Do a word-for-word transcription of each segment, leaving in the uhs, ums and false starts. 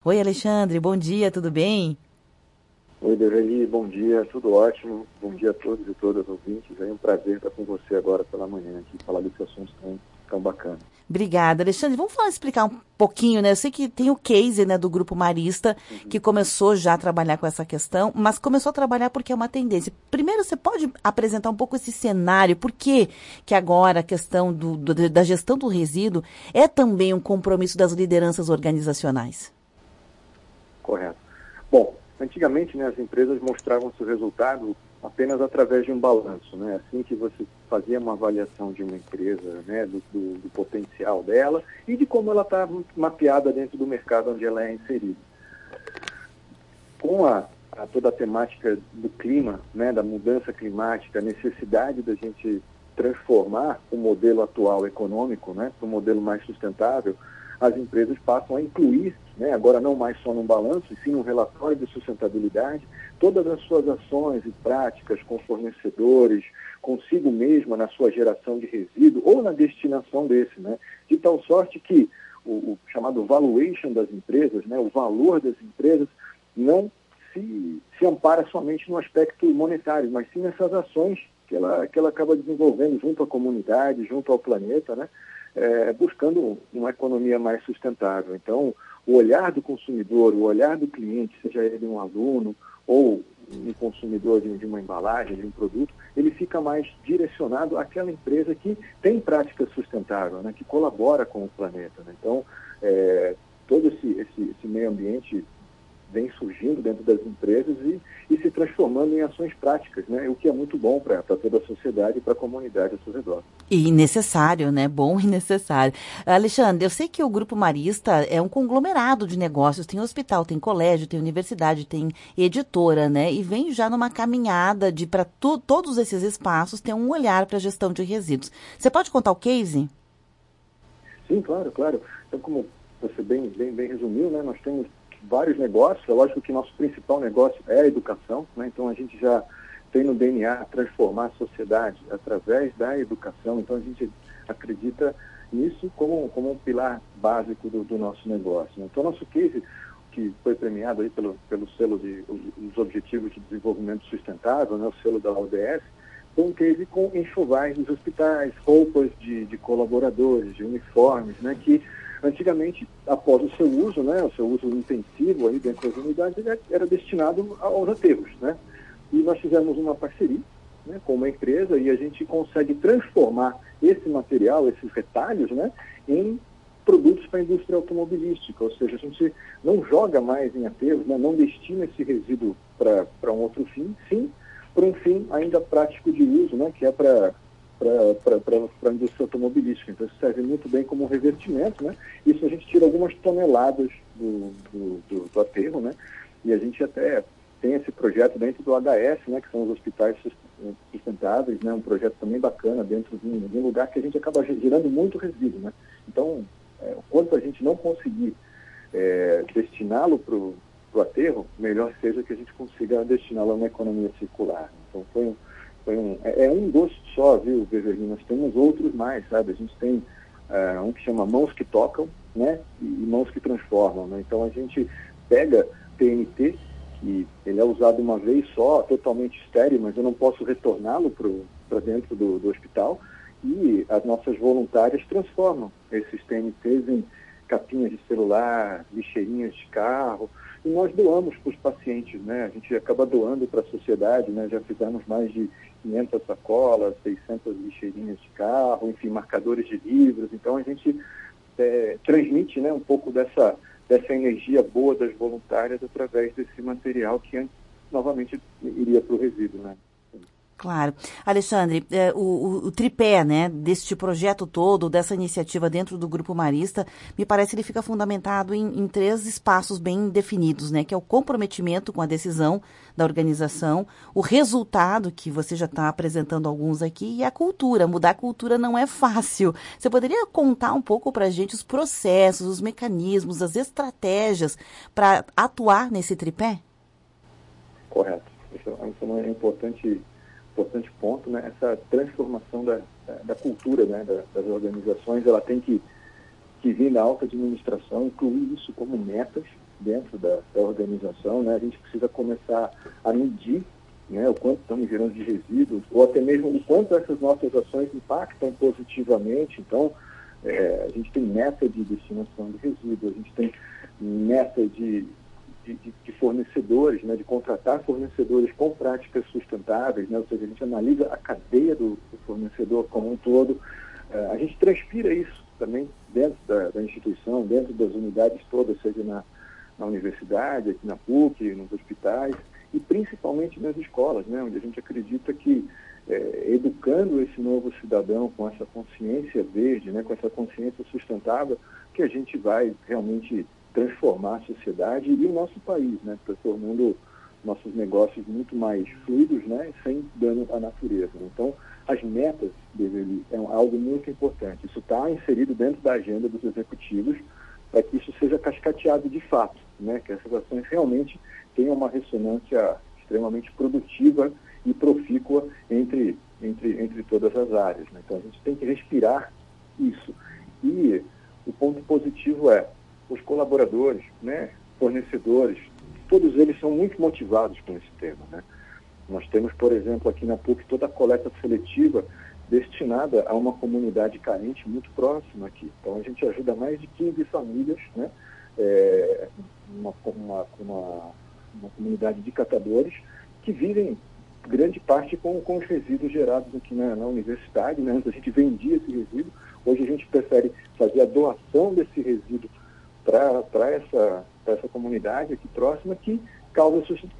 Oi, Alexandre, bom dia, tudo bem? Oi, Develi, bom dia, tudo ótimo. Bom dia a todos e todas ouvintes. É um prazer estar com você agora pela manhã aqui, falar desse assunto tão, tão bacana. Obrigada, Alexandre. Vamos falar, explicar um pouquinho, né? Eu sei que tem o case, né, do Grupo Marista, uhum. que começou já a trabalhar com essa questão, mas começou a trabalhar porque é uma tendência. Primeiro, você pode apresentar um pouco esse cenário, por que que agora a questão do, do, da gestão do resíduo é também um compromisso das lideranças organizacionais? Correto. Bom, antigamente, né, as empresas mostravam seu resultado apenas através de um balanço, né? Assim que você fazia uma avaliação de uma empresa, né, do, do, do potencial dela e de como ela está mapeada dentro do mercado onde ela é inserida. Com a, a toda a temática do clima, né, da mudança climática, a necessidade da gente transformar o modelo atual econômico, né, para um modelo mais sustentável, as empresas passam a incluir, né, agora não mais só num balanço, e sim num relatório de sustentabilidade, todas as suas ações e práticas com fornecedores, consigo mesma na sua geração de resíduo ou na destinação desse, né, de tal sorte que o, o chamado valuation das empresas, né, o valor das empresas, não se, se ampara somente no aspecto monetário, mas sim nessas ações que ela, que ela acaba desenvolvendo junto à comunidade, junto ao planeta, né, É, buscando uma economia mais sustentável. Então, o olhar do consumidor, o olhar do cliente, seja ele um aluno ou um consumidor de, de uma embalagem, de um produto, ele fica mais direcionado àquela empresa que tem prática sustentável, né, que colabora com o planeta. Né? Então, é, todo esse, esse, esse meio ambiente vem surgindo dentro das empresas e, e se transformando em ações práticas, né? O que é muito bom para toda a sociedade e para a comunidade ao seu redor. E necessário, né? Bom e necessário. Alexandre, eu sei que o Grupo Marista é um conglomerado de negócios, tem hospital, tem colégio, tem universidade, tem editora, né? E vem já numa caminhada de para todos esses espaços ter um olhar para a gestão de resíduos. Você pode contar o case? Sim, claro, claro. Então, como você bem, bem, bem resumiu, né? Nós temos vários negócios. É lógico que nosso principal negócio é a educação, né? Então a gente já tem no D N A transformar a sociedade através da educação. Então a gente acredita nisso como, como um pilar básico do, do nosso negócio, né? Então nosso case, que foi premiado aí pelo, pelo selo de os Objetivos de Desenvolvimento Sustentável, né? O selo da O D S, foi um case com enxovais dos hospitais, roupas de, de colaboradores, de uniformes, né? Que antigamente, após o seu uso, né, o seu uso intensivo aí dentro das unidades, ele era destinado aos aterros, né? E nós fizemos uma parceria, né, com uma empresa e a gente consegue transformar esse material, esses retalhos, né, em produtos para a indústria automobilística, ou seja, a gente não joga mais em aterros, né, não destina esse resíduo para um outro fim, sim, para um fim ainda prático de uso, né, que é para para a indústria automobilística. Então, isso serve muito bem como revertimento, né? Isso a gente tira algumas toneladas do, do, do, do aterro, né? E a gente até tem esse projeto dentro do H S, né? Que são os hospitais sustentáveis, né? Um projeto também bacana dentro de um, de um lugar que a gente acaba gerando muito resíduo, né? Então, é, quanto a gente não conseguir é, destiná-lo para o aterro, melhor seja que a gente consiga destiná-lo a uma economia circular. Então, foi um Foi um, é, é um gosto só, viu, Beverly? Nós temos outros mais, sabe? A gente tem uh, um que chama Mãos que Tocam, né? E, e Mãos que Transformam, né? Então a gente pega T N T, que ele é usado uma vez só, totalmente estéril, mas eu não posso retorná-lo para dentro do, do hospital, e as nossas voluntárias transformam esses T N Ts em capinhas de celular, lixeirinhas de carro, e nós doamos para os pacientes, né? A gente acaba doando para a sociedade, né? Já fizemos mais de quinhentas sacolas, seiscentas lixeirinhas de carro, enfim, marcadores de livros. Então a gente é, transmite, né, um pouco dessa, dessa energia boa das voluntárias através desse material que novamente iria para o resíduo, né? Claro. Alexandre, é, o, o, o tripé, né, deste projeto todo, dessa iniciativa dentro do Grupo Marista, me parece que ele fica fundamentado em, em três espaços bem definidos, né, que é o comprometimento com a decisão da organização, o resultado, que você já está apresentando alguns aqui, e a cultura. Mudar a cultura não é fácil. Você poderia contar um pouco para a gente os processos, os mecanismos, as estratégias para atuar nesse tripé? Correto. Isso, isso é importante... importante ponto, né? Essa transformação da, da, da cultura, né? da, das organizações, ela tem que, que vir da alta administração, incluir isso como metas, dentro da, da organização, né? A gente precisa começar a medir, né, o quanto estamos gerando de resíduos, ou até mesmo o quanto essas nossas ações impactam positivamente. Então, é, a gente tem meta de destinação de resíduos, a gente tem meta de, de, de fornecedores, né, de contratar fornecedores com práticas sustentáveis, né, ou seja, a gente analisa a cadeia do, do fornecedor como um todo. É, a gente transpira isso também dentro da, da instituição, dentro das unidades todas, seja na, na universidade, aqui na P U C, nos hospitais, e principalmente nas escolas, né, onde a gente acredita que é, educando esse novo cidadão com essa consciência verde, né, com essa consciência sustentável, que a gente vai realmente transformar a sociedade e o nosso país, né, tornando nossos negócios muito mais fluidos, né, sem dano à natureza. Então, as metas dele é algo muito importante. Isso está inserido dentro da agenda dos executivos para que isso seja cascateado de fato, né, que essas ações realmente tenham uma ressonância extremamente produtiva e profícua entre, entre, entre todas as áreas, né? Então, a gente tem que respirar isso. E o ponto positivo é os colaboradores, né, fornecedores, todos eles são muito motivados com esse tema, né? Nós temos, por exemplo, aqui na P U C, toda a coleta seletiva destinada a uma comunidade carente muito próxima aqui. Então, a gente ajuda mais de quinze famílias, né, é, uma, uma, uma, uma comunidade de catadores que vivem grande parte com, com os resíduos gerados aqui na, na universidade, né? Antes a gente vendia esse resíduo, hoje a gente prefere fazer a doação desse resíduo para essa, essa comunidade aqui próxima, que causa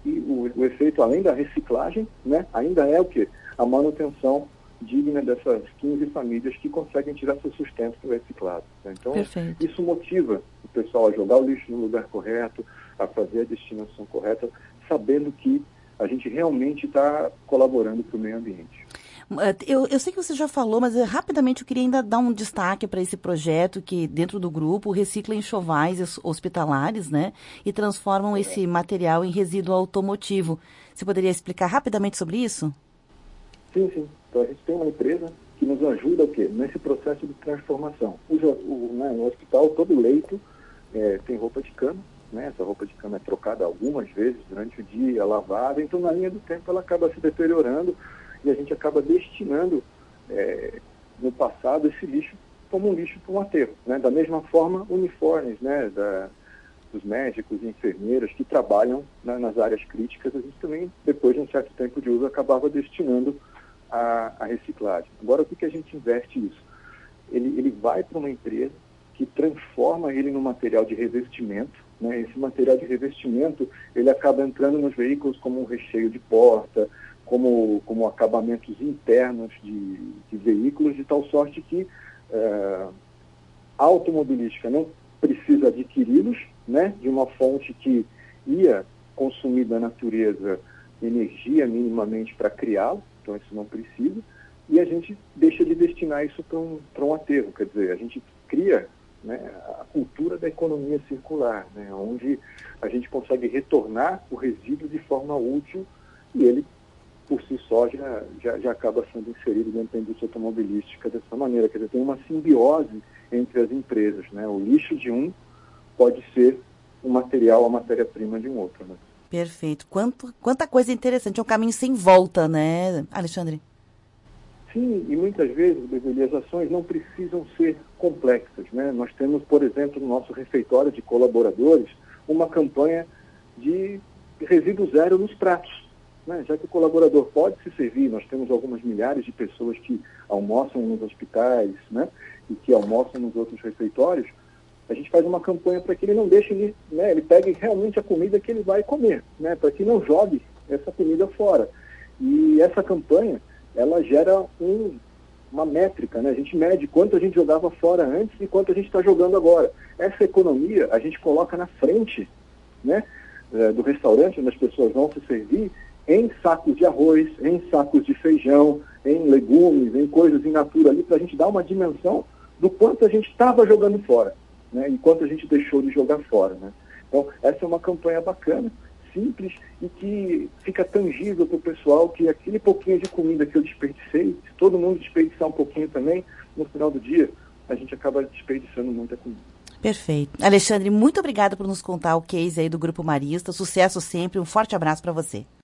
o, o efeito, além da reciclagem, né, ainda é o quê? A manutenção digna dessas quinze famílias que conseguem tirar seu sustento do reciclado, né? Então, perfeito, isso motiva o pessoal a jogar o lixo no lugar correto, a fazer a destinação correta, sabendo que a gente realmente está colaborando para o meio ambiente. Eu, eu sei que você já falou, mas eu, rapidamente eu queria ainda dar um destaque para esse projeto que, dentro do grupo, recicla enxovais hospitalares, né, e transformam é. esse material em resíduo automotivo. Você poderia explicar rapidamente sobre isso? Sim, sim. Então, a gente tem uma empresa que nos ajuda o quê? Nesse processo de transformação. O, o, né, no hospital, todo leito é, tem roupa de cama, né? Essa roupa de cama é trocada algumas vezes durante o dia, lavada, então na linha do tempo ela acaba se deteriorando e a gente acaba destinando, é, no passado, esse lixo como um lixo para um aterro, né? Da mesma forma, uniformes, né, da, dos médicos e enfermeiras que trabalham, né, nas áreas críticas, a gente também, depois de um certo tempo de uso, acabava destinando a, a reciclagem. Agora, o que, que a gente investe isso? Ele, ele vai para uma empresa que transforma ele num material de revestimento, né? Esse material de revestimento, ele acaba entrando nos veículos como um recheio de porta, como, como acabamentos internos de, de veículos, de tal sorte que é, a automobilística não precisa adquiri-los, né, de uma fonte que ia consumir da natureza energia minimamente para criá-lo, então isso não precisa, e a gente deixa de destinar isso para um, para um aterro, quer dizer, a gente cria, né, a cultura da economia circular, né, onde a gente consegue retornar o resíduo de forma útil e ele, por si só, já, já, já acaba sendo inserido dentro da indústria automobilística dessa maneira. Quer dizer, tem uma simbiose entre as empresas, né? O lixo de um pode ser um material, a matéria-prima de um outro, né? Perfeito. Quanto, quanta coisa interessante. É um caminho sem volta, né, Alexandre? Sim, e muitas vezes as ações não precisam ser complexas, né? Nós temos, por exemplo, no nosso refeitório de colaboradores, uma campanha de resíduo zero nos pratos, né? Já que o colaborador pode se servir, nós temos algumas milhares de pessoas que almoçam nos hospitais, né, e que almoçam nos outros refeitórios, a gente faz uma campanha para que ele não deixe, ele, né, ele pegue realmente a comida que ele vai comer, né, para que não jogue essa comida fora. E essa campanha, ela gera um, uma métrica, né? A gente mede quanto a gente jogava fora antes e quanto a gente está jogando agora. Essa economia a gente coloca na frente, né, do restaurante onde as pessoas vão se servir, em sacos de arroz, em sacos de feijão, em legumes, em coisas in natura ali, para a gente dar uma dimensão do quanto a gente estava jogando fora, né, e quanto a gente deixou de jogar fora, né? Então, essa é uma campanha bacana, simples e que fica tangível para o pessoal que aquele pouquinho de comida que eu desperdicei, se todo mundo desperdiçar um pouquinho também, no final do dia, a gente acaba desperdiçando muita comida. Perfeito. Alexandre, muito obrigada por nos contar o case aí do Grupo Marista. Sucesso sempre. Um forte abraço para você.